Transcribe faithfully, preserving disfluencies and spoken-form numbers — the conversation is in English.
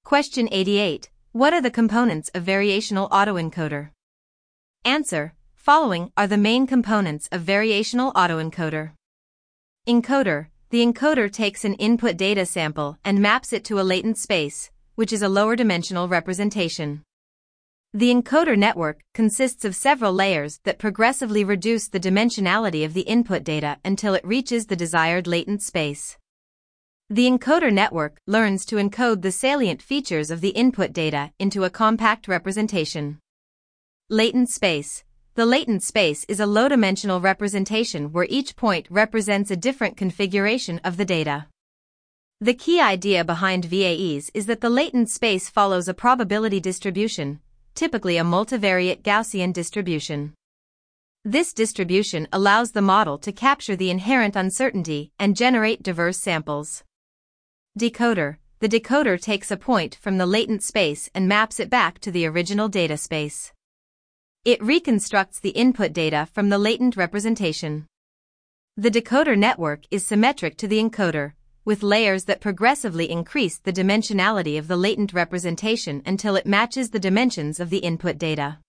Question eighty-eight. What are the components of variational autoencoder? Answer. Following are the main components of variational autoencoder. Encoder. The encoder takes an input data sample and maps it to a latent space, which is a lower dimensional representation. The encoder network consists of several layers that progressively reduce the dimensionality of the input data until it reaches the desired latent space. The encoder network learns to encode the salient features of the input data into a compact representation. Latent space. The latent space is a low-dimensional representation where each point represents a different configuration of the data. The key idea behind V A Es is that the latent space follows a probability distribution, typically a multivariate Gaussian distribution. This distribution allows the model to capture the inherent uncertainty and generate diverse samples. Decoder. The decoder takes a point from the latent space and maps it back to the original data space. It reconstructs the input data from the latent representation. The decoder network is symmetric to the encoder, with layers that progressively increase the dimensionality of the latent representation until it matches the dimensions of the input data.